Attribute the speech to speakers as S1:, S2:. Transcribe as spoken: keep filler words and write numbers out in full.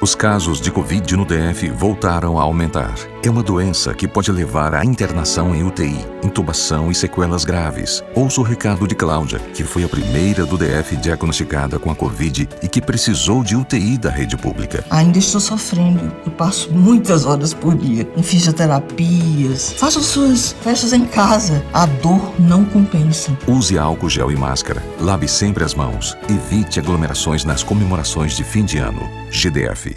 S1: Os casos de Covid no D F voltaram a aumentar. É uma doença que pode levar à internação em U T I, intubação e sequelas graves. Ouça o recado de Cláudia, que foi a primeira do D F diagnosticada com a Covid e que precisou de U T I da rede pública.
S2: Ainda estou sofrendo. Eu passo muitas horas por dia em fisioterapias. Façam suas festas em casa. A dor não compensa.
S1: Use álcool gel e máscara. Lave sempre as mãos. Evite aglomerações nas comemorações de fim de ano. G D F.